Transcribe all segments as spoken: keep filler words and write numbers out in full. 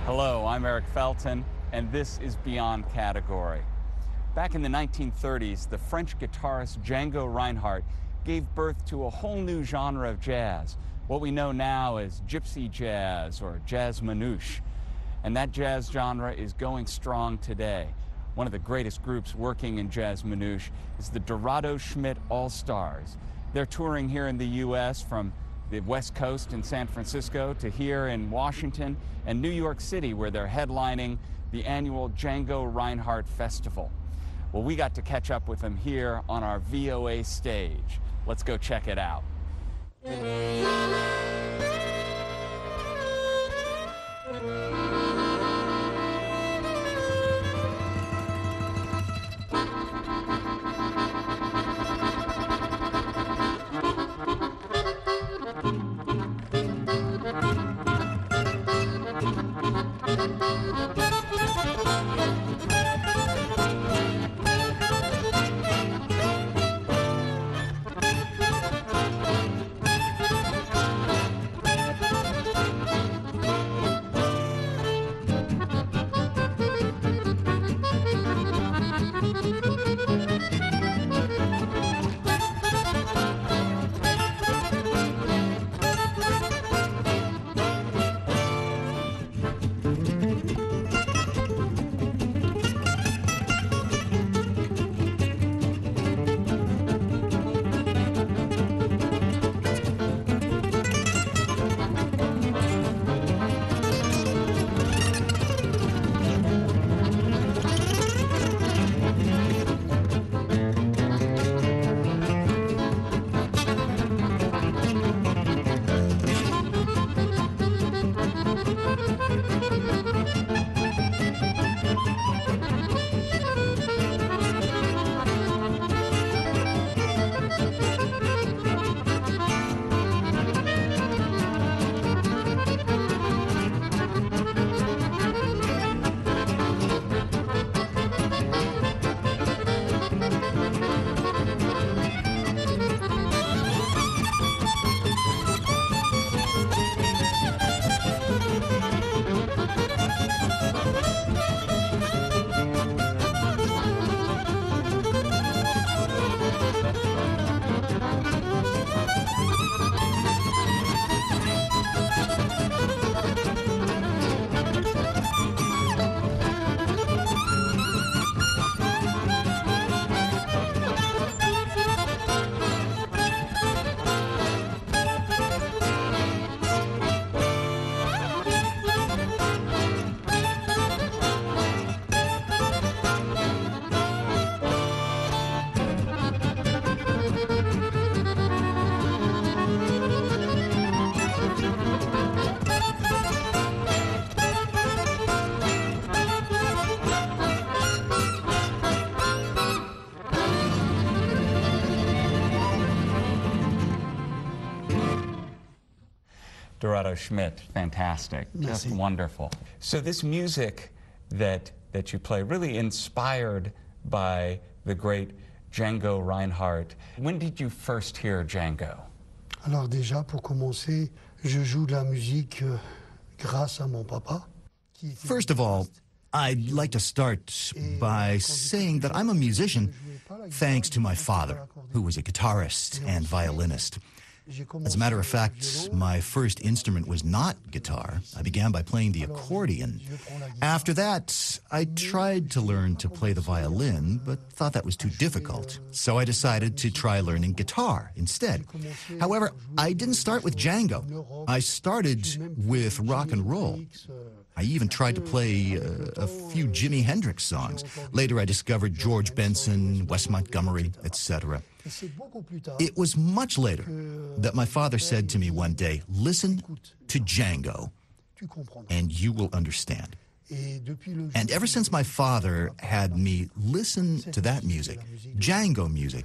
Hello, I'm Eric Felton, and this is Beyond Category. Back in the nineteen thirties, the French guitarist Django Reinhardt gave birth to a whole new genre of jazz, what we know now as gypsy jazz or jazz manouche. And that jazz genre is going strong today. One of the greatest groups working in jazz manouche is the Dorado Schmidt All-Stars. They're touring here in the U S from the West Coast in San Francisco to here in Washington and New York City, where they're headlining the annual Django Reinhardt Festival. Well, we got to catch up with them here on our V O A stage. Let's go check it out. Dorado Schmidt, fantastic, Merci. Just wonderful. So this music that that you play really inspired by the great Django Reinhardt. When did you first hear Django? Alors déjà, pour commencer, je joue de la musique euh, grâce à mon papa. First of all, I'd like to start by saying that I'm a musician thanks to my father, who was a guitarist and violinist. As a matter of fact, my first instrument was not guitar. I began by playing the accordion. After that, I tried to learn to play the violin, but thought that was too difficult. So I decided to try learning guitar instead. However, I didn't start with Django. I started with rock and roll. I even tried to play uh, a few Jimi Hendrix songs. Later I discovered George Benson, Wes Montgomery, et cetera. It was much later that my father said to me one day, "Listen to Django, and you will understand." And ever since my father had me listen to that music, Django music,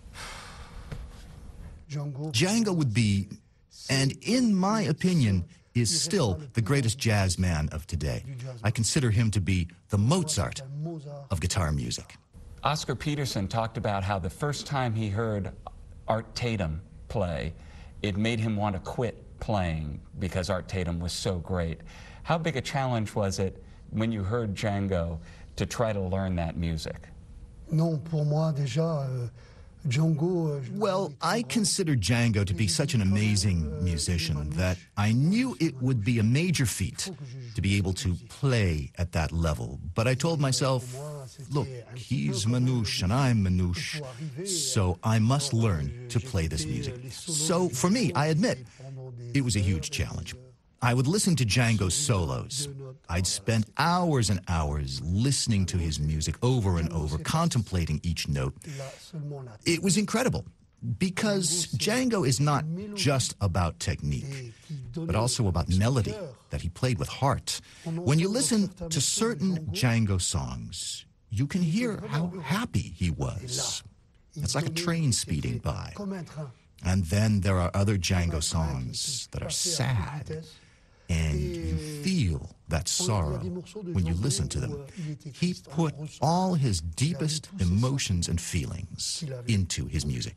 Django would be, and in my opinion, is still the greatest jazz man of today. I consider him to be the Mozart of guitar music. Oscar Peterson talked about how the first time he heard Art Tatum play, it made him want to quit playing because Art Tatum was so great. How big a challenge was it when you heard Django to try to learn that music? Non, pour moi déjà, euh, Django. euh, je l'avais Well, très I grand. consider Django to be such an amazing musician that I knew it would be a major feat to be able to play at that level. But I told myself, look, he's Manouche and I'm Manouche, so I must learn to play this music. So for me, I admit, it was a huge challenge. I would listen to Django's solos. I'd spend hours and hours listening to his music over and over, contemplating each note. Là, seulement la- It was incredible because Django is not just about technique, but also about melody that he played with heart. When you listen to certain Django songs, you can hear how happy he was. It's like a train speeding by. Comme un train. And then there are other Django songs that are sad, and you feel that sorrow when you listen to them. He put all his deepest emotions and feelings into his music.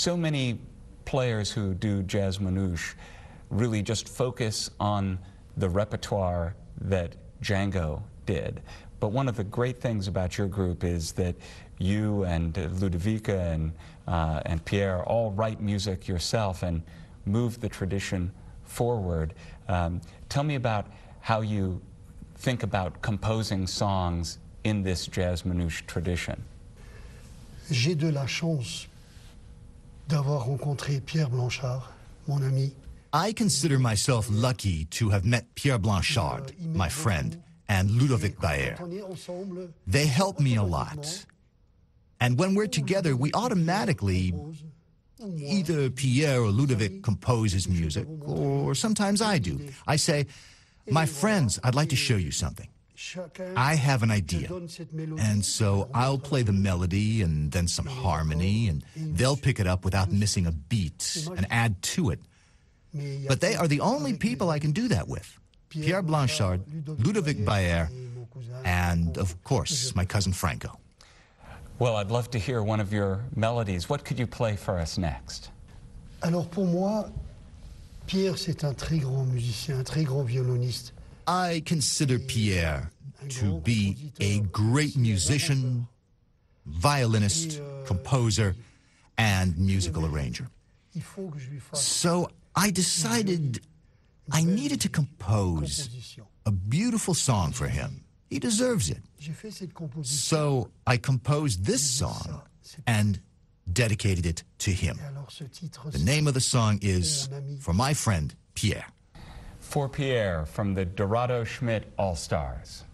so many players who do jazz manouche really just focus on the repertoire that Django did. But one of the great things about your group is that you and Ludovica and, uh, and Pierre all write music yourself and move the tradition forward. Um, tell me about how you think about composing songs in this jazz manouche tradition. J'ai de la chance d'avoir rencontré Pierre Blanchard, mon ami. I consider myself lucky to have met Pierre Blanchard, my friend, and Ludovic Baer. They help me a lot. And when we're together, we automatically, either Pierre or Ludovic composes music, or sometimes I do. I say, my friends, I'd like to show you something. I have an idea, and so I'll play the melody and then some harmony, and they'll pick it up without missing a beat and add to it. But they are the only people I can do that with. Pierre Blanchard, Ludovic Baer, and, of course, my cousin Franco. Well, I'd love to hear one of your melodies. What could you play for us next? Alors pour moi, Pierre, c'est un très grand musicien, un très grand violoniste. I consider Pierre to be a great musician, violinist, composer, and musical arranger. So I decided I needed to compose a beautiful song for him. He deserves it. So I composed this song and dedicated it to him. The name of the song is For My Friend, Pierre. For Pierre from the Dorado Schmidt All-Stars.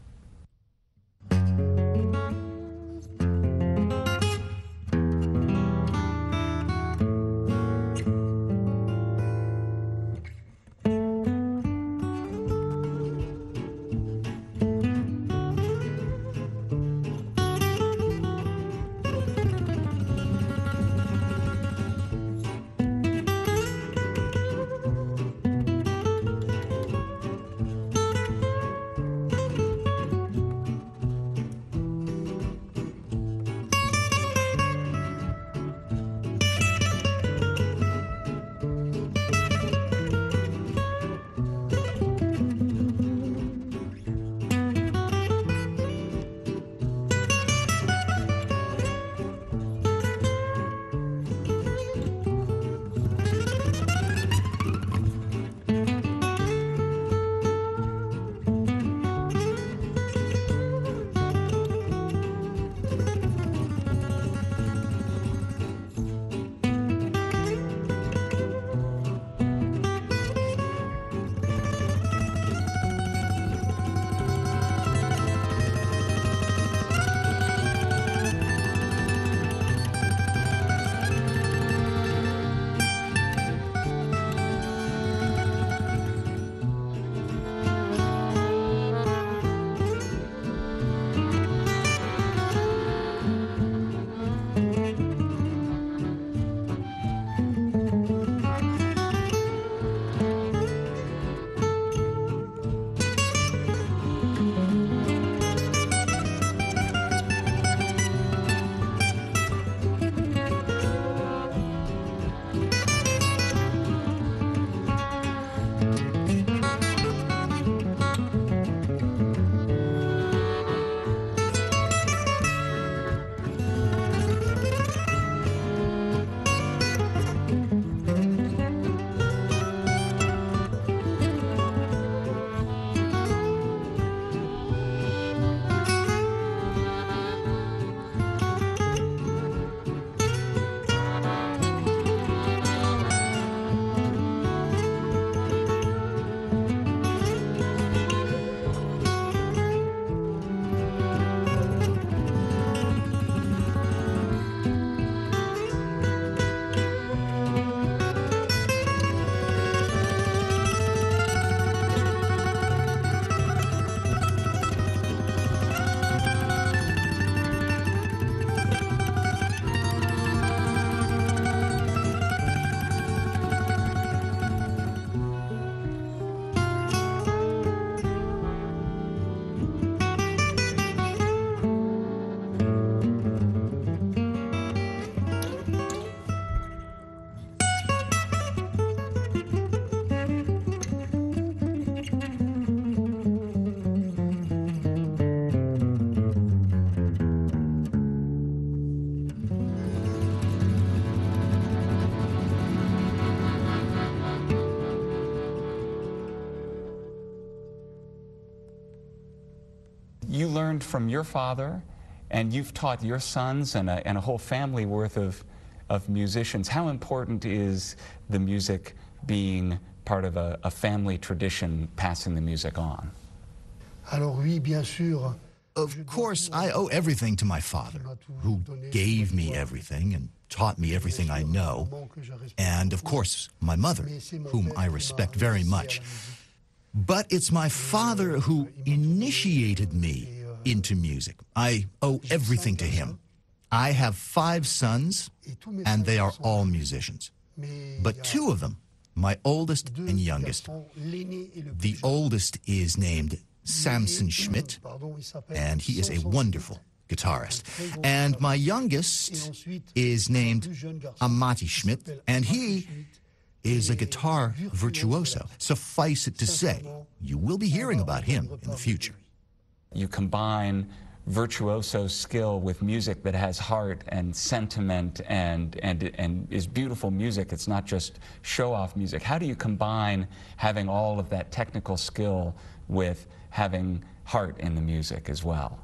you learned from your father, and you've taught your sons and a, and a whole family worth of, of musicians. How important is the music being part of a, a family tradition, passing the music on? Alors oui, bien sûr. Of course, I owe everything to my father, who gave me everything and taught me everything I know, and of course, my mother, whom I respect very much. But it's my father who initiated me into music. I owe everything to him. I have five sons, and they are all musicians. But two of them, my oldest and youngest, the oldest is named Samson Schmidt, and he is a wonderful guitarist. And my youngest is named Amati Schmidt, and he is a guitar virtuoso. Suffice it to say, you will be hearing about him in the future. You combine virtuoso skill with music that has heart and sentiment and, and, and is beautiful music. It's not just show-off music. How do you combine having all of that technical skill with having heart in the music as well?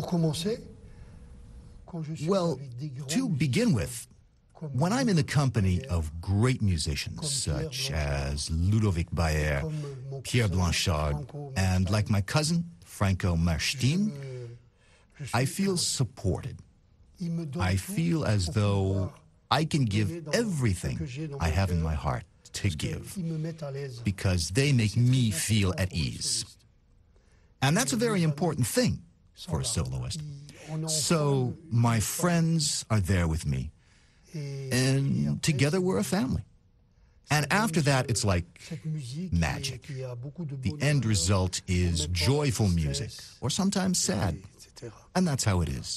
Well, to begin with, when I'm in the company of great musicians such as Ludovic Bayer, Pierre Blanchard, and like my cousin, Franco Marstein, I feel supported. I feel as though I can give everything I have in my heart to give, because they make me feel at ease. And that's a very important thing for a soloist. So my friends are there with me, and together we're a family. And after that, it's like magic. The end result is joyful music, or sometimes sad. And that's how it is.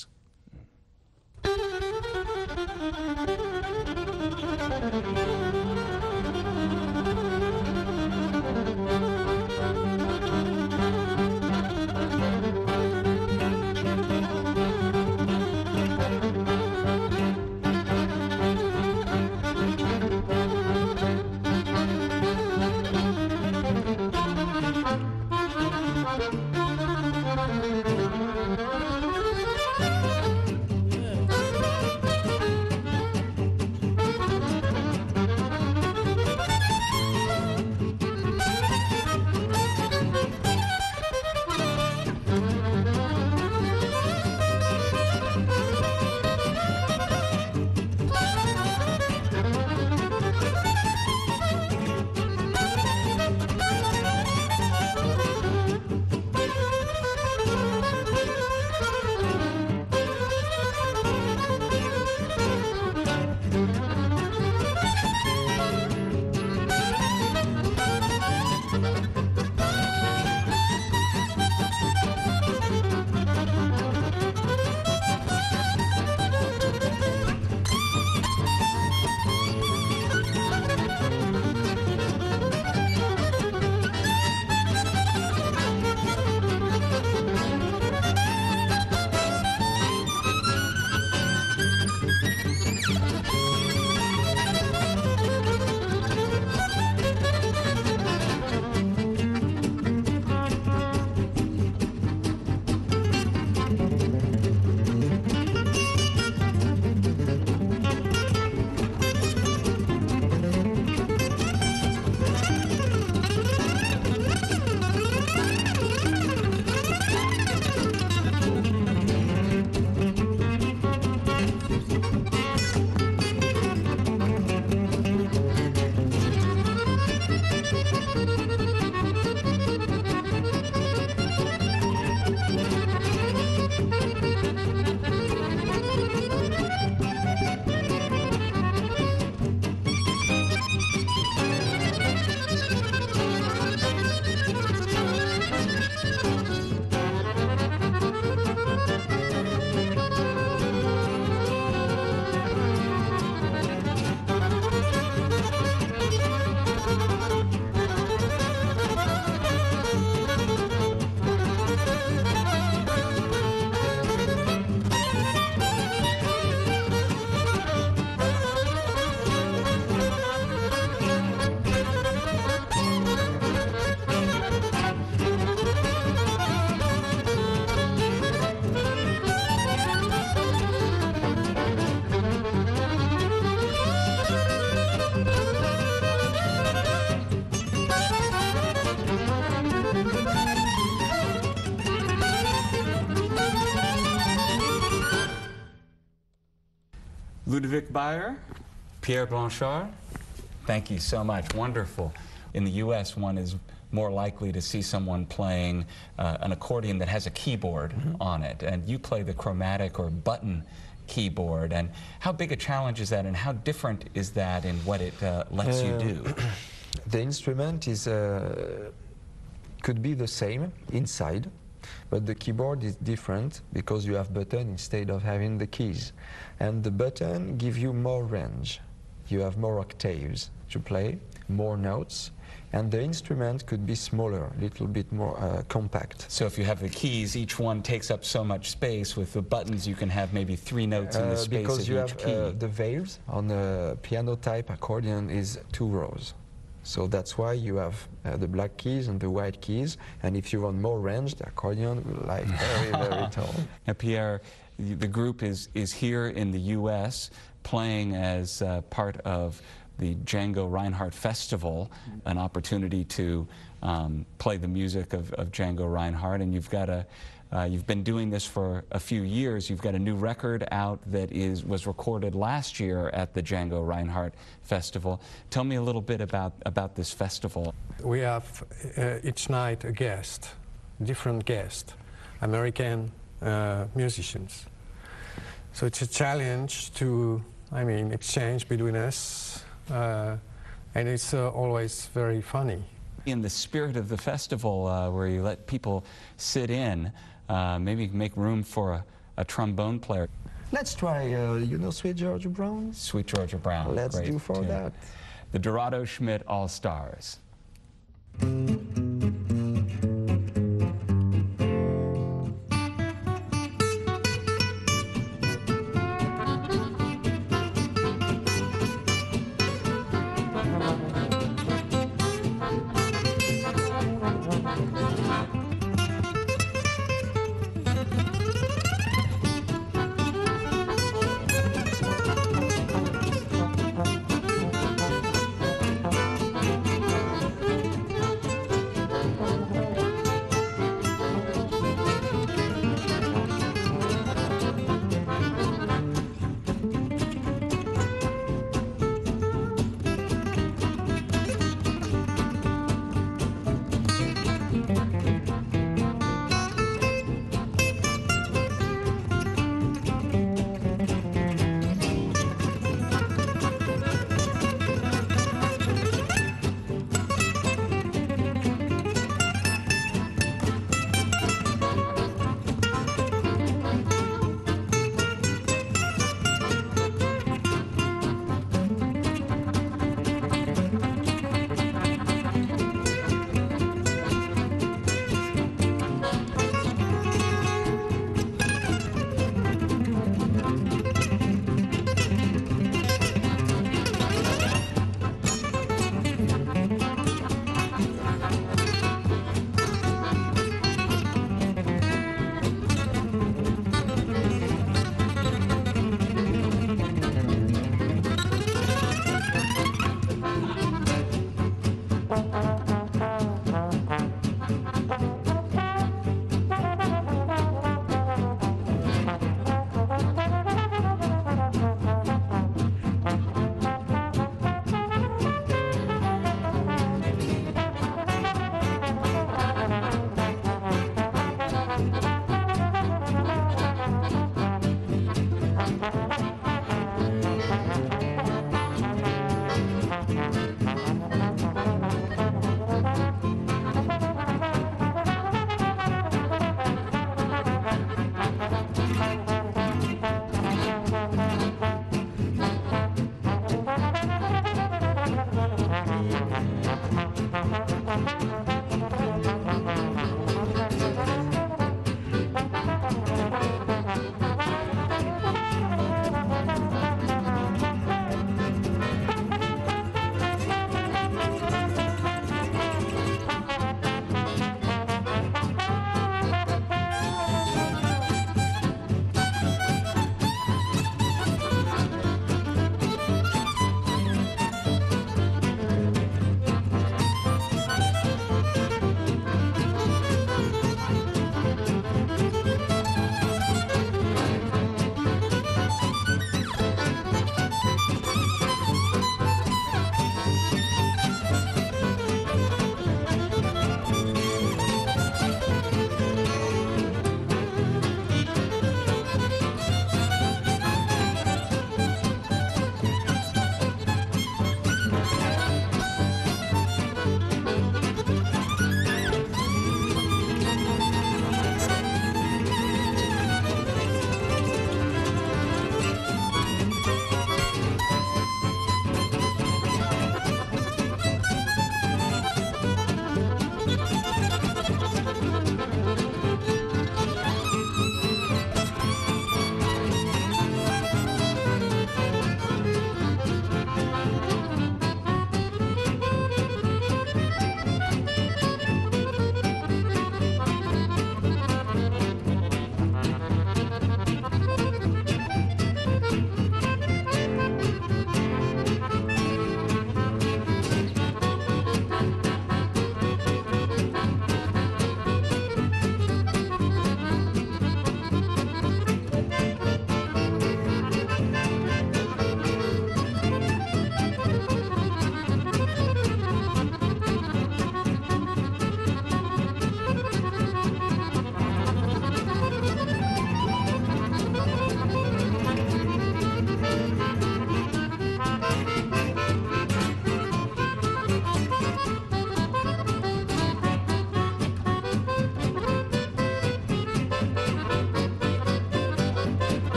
Ludovic Bayer, Pierre Blanchard, thank you so much. Wonderful. In the U S, one is more likely to see someone playing uh, an accordion that has a keyboard mm-hmm. on it, and you play the chromatic or button keyboard. And how big a challenge is that, and how different is that in what it uh, lets uh, you do? The instrument is uh, could be the same inside, but the keyboard is different because you have button instead of having the keys, and the button give you more range. You have more octaves to play, more notes, and the instrument could be smaller, a little bit more uh, compact. So if you have the keys, each one takes up so much space. With the buttons, you can have maybe three notes uh, in the space because of you each have, key. Uh, the valves on a piano-type accordion is two rows. So that's why you have uh, the black keys and the white keys, and if you want more range, the accordion will like very, very tall. Now, Pierre, the group is, is here in the U S playing as uh, part of the Django Reinhardt Festival, an opportunity to um, play the music of, of Django Reinhardt, and you've got a, uh, you've been doing this for a few years. You've got a new record out that is was recorded last year at the Django Reinhardt Festival. Tell me a little bit about about this festival. We have uh, each night a guest, different guest, American uh, musicians. So it's a challenge to, I mean, exchange between us. Uh, and it's uh, always very funny. In the spirit of the festival, uh, where you let people sit in, uh, maybe make room for a, a trombone player. Let's try, uh, you know, Sweet Georgia Brown? Sweet Georgia Brown. Let's Great do for tune. that. The Dorado Schmidt All-Stars.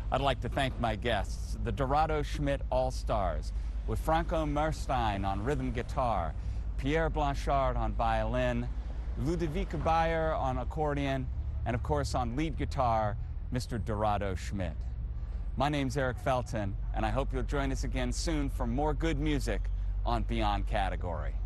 I'd like to thank my guests, the Dorado Schmidt All-Stars, with Franco Merstein on rhythm guitar, Pierre Blanchard on violin, Ludovica Bayer on accordion, and of course on lead guitar, Mister Dorado Schmidt. My name's Eric Felton, and I hope you'll join us again soon for more good music on Beyond Category.